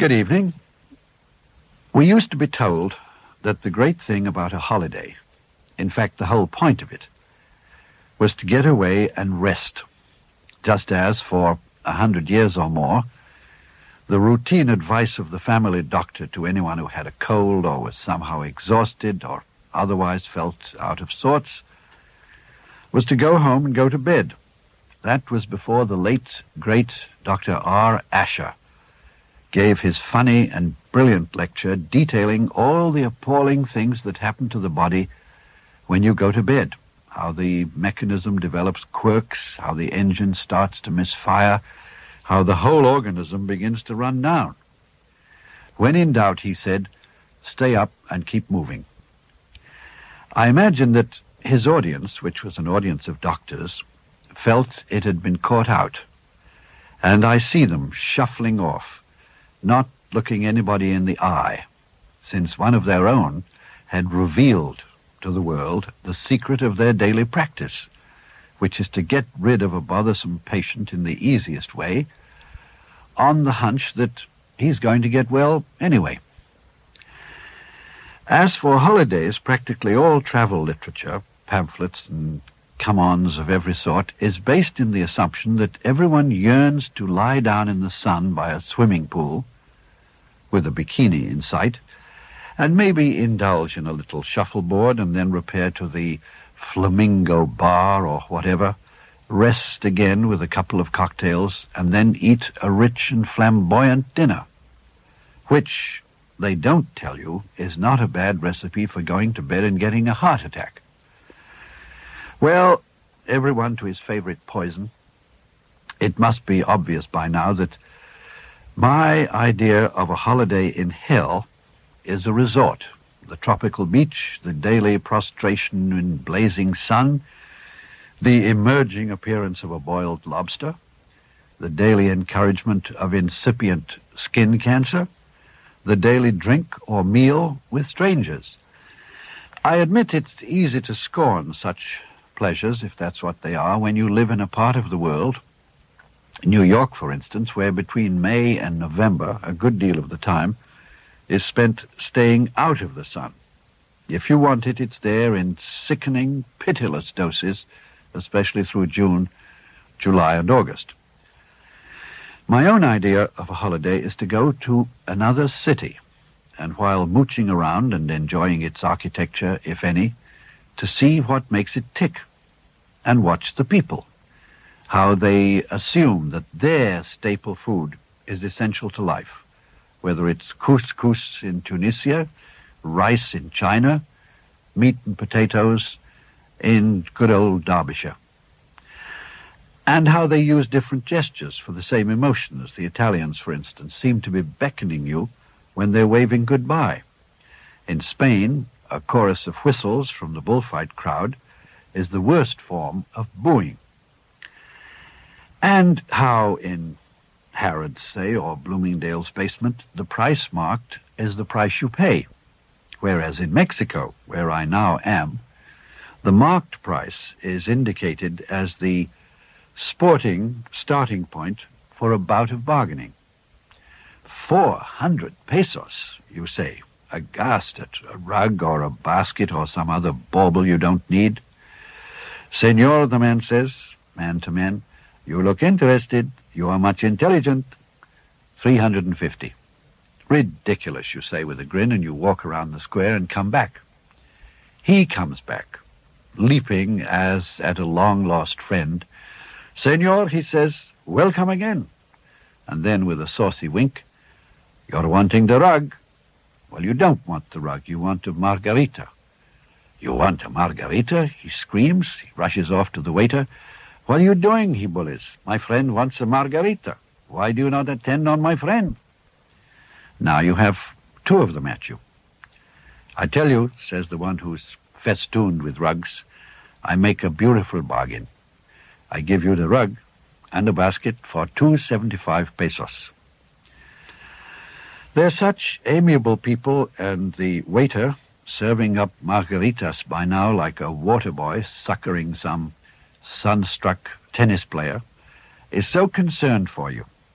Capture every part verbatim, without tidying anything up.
Good evening. We used to be told that the great thing about a holiday, in fact the whole point of it, was to get away and rest, just as for a hundred years or more, the routine advice of the family doctor to anyone who had a cold or was somehow exhausted or otherwise felt out of sorts was to go home and go to bed. That was before the late, great Doctor R. Asher gave his funny and brilliant lecture detailing all the appalling things that happen to the body when you go to bed, how the mechanism develops quirks, how the engine starts to misfire, how the whole organism begins to run down. When in doubt, he said, stay up and keep moving. I imagine that his audience, which was an audience of doctors, felt it had been caught out, and I see them shuffling off, not looking anybody in the eye, since one of their own had revealed to the world the secret of their daily practice, which is to get rid of a bothersome patient in the easiest way, on the hunch that he's going to get well anyway. As for holidays, practically all travel literature, pamphlets and come-ons of every sort, is based in the assumption that everyone yearns to lie down in the sun by a swimming pool, with a bikini in sight, and maybe indulge in a little shuffleboard and then repair to the Flamingo Bar or whatever, rest again with a couple of cocktails, and then eat a rich and flamboyant dinner, which, they don't tell you, is not a bad recipe for going to bed and getting a heart attack. Well, everyone to his favorite poison. It must be obvious by now that my idea of a holiday in hell is a resort, the tropical beach, the daily prostration in blazing sun, the emerging appearance of a boiled lobster, the daily encouragement of incipient skin cancer, the daily drink or meal with strangers. I admit it's easy to scorn such pleasures, if that's what they are, when you live in a part of the world, New York, for instance, where between May and November, a good deal of the time, is spent staying out of the sun. If you want it, it's there in sickening, pitiless doses, especially through June, July, and August. My own idea of a holiday is to go to another city, and while mooching around and enjoying its architecture, if any, to see what makes it tick, and watch the people, how they assume that their staple food is essential to life, whether it's couscous in Tunisia, rice in China, meat and potatoes in good old Derbyshire, and how they use different gestures for the same emotion, as the Italians, for instance, seem to be beckoning you when they're waving goodbye. In Spain, a chorus of whistles from the bullfight crowd is the worst form of booing. And how in Harrods, say, or Bloomingdale's basement, the price marked is the price you pay, whereas in Mexico, where I now am, the marked price is indicated as the sporting starting point for a bout of bargaining. Four hundred pesos, you say, aghast at a rug or a basket or some other bauble you don't need. Senor, the man says, man to man, you look interested. You are much intelligent. Three hundred and fifty. Ridiculous, you say with a grin, and you walk around the square and come back. He comes back, leaping as at a long-lost friend. Senor, he says, welcome again. And then with a saucy wink, you're wanting the rug. Well, you don't want the rug. You want a margarita. You want a margarita? He screams. He rushes off to the waiter. What are you doing? He bullies. My friend wants a margarita. Why do you not attend on my friend? Now you have two of them at you. I tell you, says the one who's festooned with rugs, I make a beautiful bargain. I give you the rug and a basket for two seventy-five pesos. They're such amiable people, and the waiter, serving up margaritas by now like a water boy succoring some sun-struck tennis player, is so concerned for you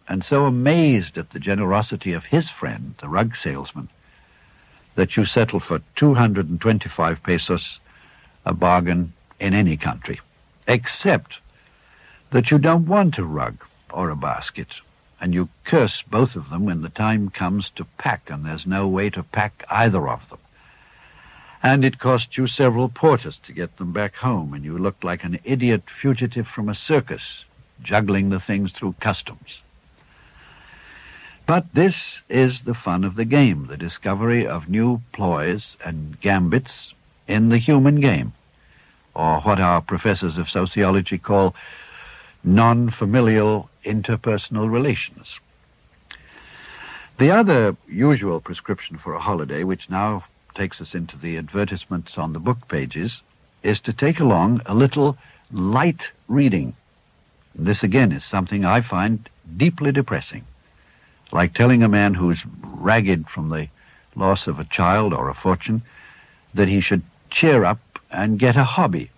and so amazed at the generosity of his friend, the rug salesman, that you settle for two hundred twenty-five pesos, a bargain in any country, except that you don't want a rug or a basket, and you curse both of them when the time comes to pack, and there's no way to pack either of them. And it cost you several porters to get them back home, and you looked like an idiot fugitive from a circus, juggling the things through customs. But this is the fun of the game, the discovery of new ploys and gambits in the human game, or what our professors of sociology call non-familial interpersonal relations. The other usual prescription for a holiday, which now takes us into the advertisements on the book pages, is to take along a little light reading. This again is something I find deeply depressing, like telling a man who's ragged from the loss of a child or a fortune that he should cheer up and get a hobby.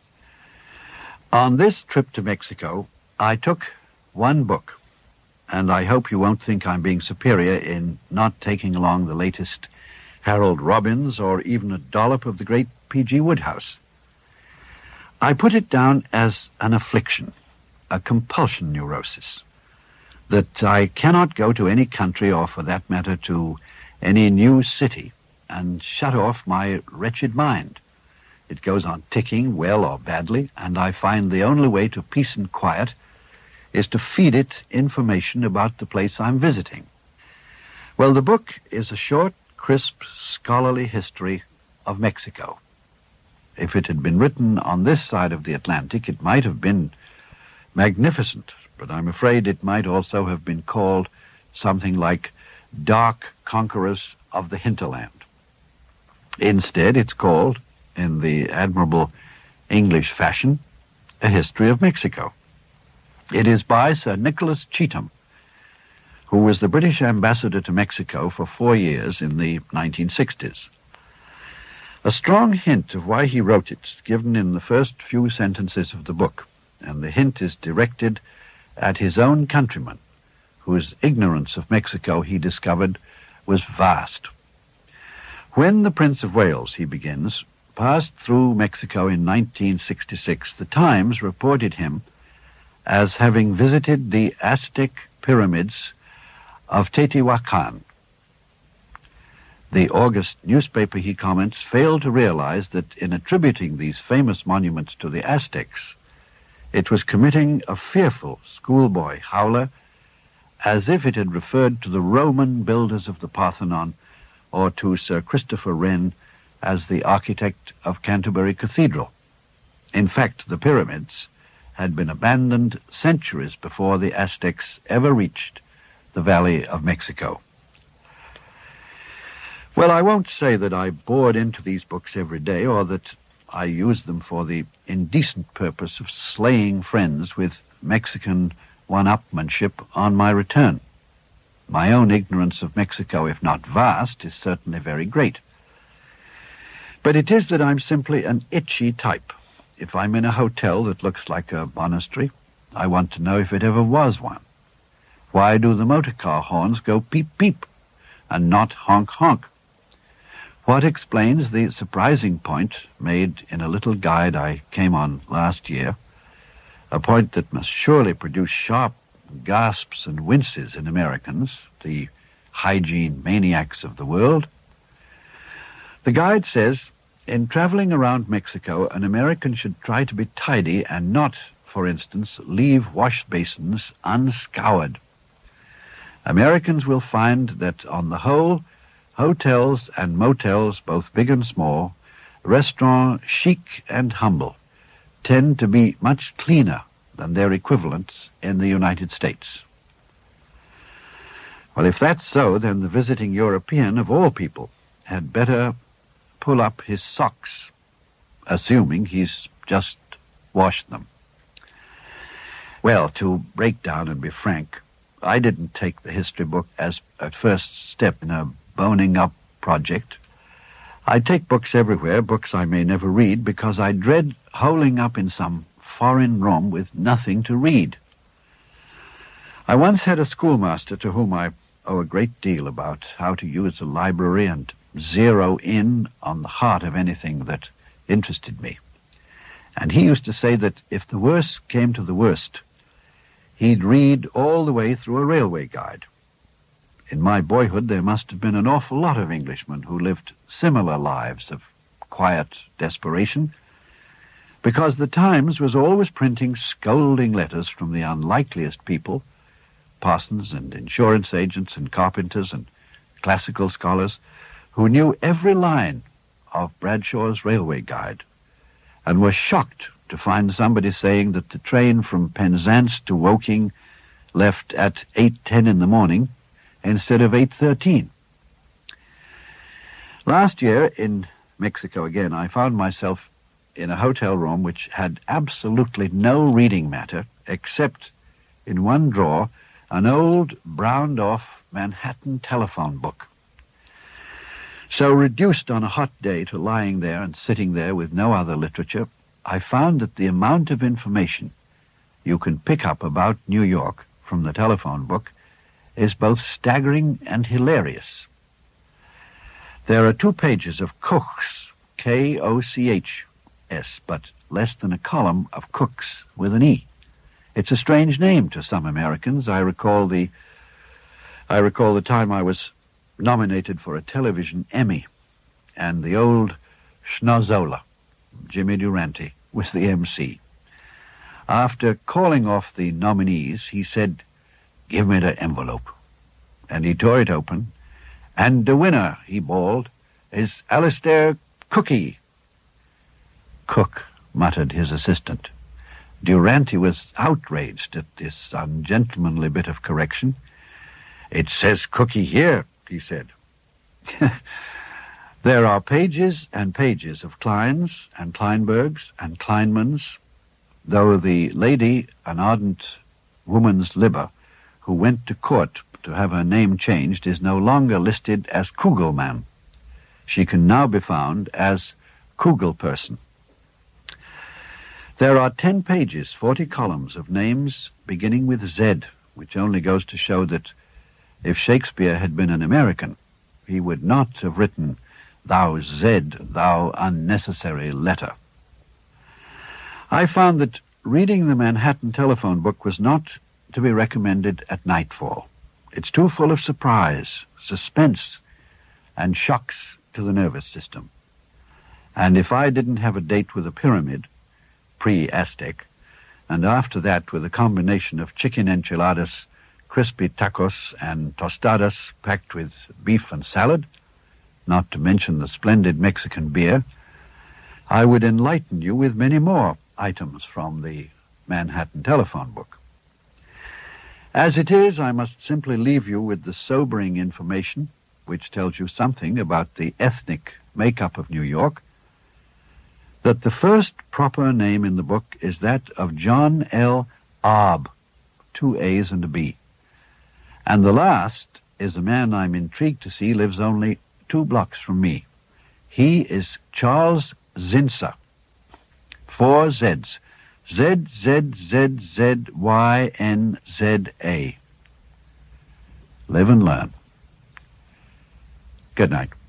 On this trip to Mexico, I took one book, and I hope you won't think I'm being superior in not taking along the latest Harold Robbins or even a dollop of the great P G Wodehouse. I put it down as an affliction, a compulsion neurosis, that I cannot go to any country, or for that matter to any new city, and shut off my wretched mind. It goes on ticking, well or badly, and I find the only way to peace and quiet is to feed it information about the place I'm visiting. Well, the book is a short, crisp, scholarly history of Mexico. If it had been written on this side of the Atlantic, it might have been magnificent, but I'm afraid it might also have been called something like Dark Conquerors of the Hinterland. Instead, it's called, in the admirable English fashion, A History of Mexico. It is by Sir Nicholas Cheetham, who was the British ambassador to Mexico for four years in the nineteen sixties. A strong hint of why he wrote it is given in the first few sentences of the book, and the hint is directed at his own countrymen, whose ignorance of Mexico, he discovered, was vast. When the Prince of Wales, he begins, passed through Mexico in nineteen sixty-six, the Times reported him as having visited the Aztec pyramids of Teotihuacan. The August newspaper, he comments, failed to realize that in attributing these famous monuments to the Aztecs, it was committing a fearful schoolboy howler, as if it had referred to the Roman builders of the Parthenon or to Sir Christopher Wren as the architect of Canterbury Cathedral. In fact, the pyramids had been abandoned centuries before the Aztecs ever reached the Valley of Mexico. Well, I won't say that I bored into these books every day, or that I used them for the indecent purpose of slaying friends with Mexican one-upmanship on my return. My own ignorance of Mexico, if not vast, is certainly very great. But it is that I'm simply an itchy type. If I'm in a hotel that looks like a monastery, I want to know if it ever was one. Why do the motor car horns go peep-peep and not honk-honk? What explains the surprising point made in a little guide I came on last year, a point that must surely produce sharp gasps and winces in Americans, the hygiene maniacs of the world? The guide says, in traveling around Mexico, an American should try to be tidy and not, for instance, leave wash basins unscoured. Americans will find that, on the whole, hotels and motels, both big and small, restaurants chic and humble, tend to be much cleaner than their equivalents in the United States. Well, if that's so, then the visiting European, of all people, had better pull up his socks, assuming he's just washed them. Well, to break down and be frank, I didn't take the history book as a first step in a boning up project. I take books everywhere, books I may never read, because I dread holing up in some foreign room with nothing to read. I once had a schoolmaster to whom I owe a great deal about how to use a library and zero in on the heart of anything that interested me. And he used to say that if the worst came to the worst, he'd read all the way through a railway guide. In my boyhood, there must have been an awful lot of Englishmen who lived similar lives of quiet desperation, because the Times was always printing scolding letters from the unlikeliest people, parsons and insurance agents and carpenters and classical scholars, who knew every line of Bradshaw's railway guide, and were shocked to find somebody saying that the train from Penzance to Woking left at eight ten in the morning instead of eight thirteen. Last year, in Mexico again, I found myself in a hotel room which had absolutely no reading matter except in one drawer an old, browned-off Manhattan telephone book. So reduced on a hot day to lying there and sitting there with no other literature, I found that the amount of information you can pick up about New York from the telephone book is both staggering and hilarious. There are two pages of Kochs, K O C H S, but less than a column of Cooks with an E. It's a strange name to some Americans. I recall the I recall the time I was nominated for a television Emmy, and the old Schnozzola, Jimmy Durante, was the M C. After calling off the nominees, he said, "Give me the envelope." And he tore it open, and the winner, he bawled, is Alistair Cookie. Cook, muttered his assistant. Durante was outraged at this ungentlemanly bit of correction. "It says Cookie here," he said. There are pages and pages of Kleins and Kleinbergs and Kleinmans, though the lady, an ardent woman's libber, who went to court to have her name changed, is no longer listed as Kugelmann. She can now be found as Kugelperson. There are ten pages, forty columns of names beginning with Z, which only goes to show that if Shakespeare had been an American, he would not have written, "Thou Z, thou unnecessary letter." I found that reading the Manhattan telephone book was not to be recommended at nightfall. It's too full of surprise, suspense, and shocks to the nervous system. And if I didn't have a date with a pyramid, pre-Aztec, and after that with a combination of chicken enchiladas, crispy tacos, and tostadas packed with beef and salad, not to mention the splendid Mexican beer, I would enlighten you with many more items from the Manhattan telephone book. As it is, I must simply leave you with the sobering information, which tells you something about the ethnic makeup of New York, that the first proper name in the book is that of John L. Arb, two A's and a B. And the last is a man I'm intrigued to see lives only two blocks from me. He is Charles Zinser. Four Z's. Z, Z, Z, Z, Y, N, Z, A. Live and learn. Good night.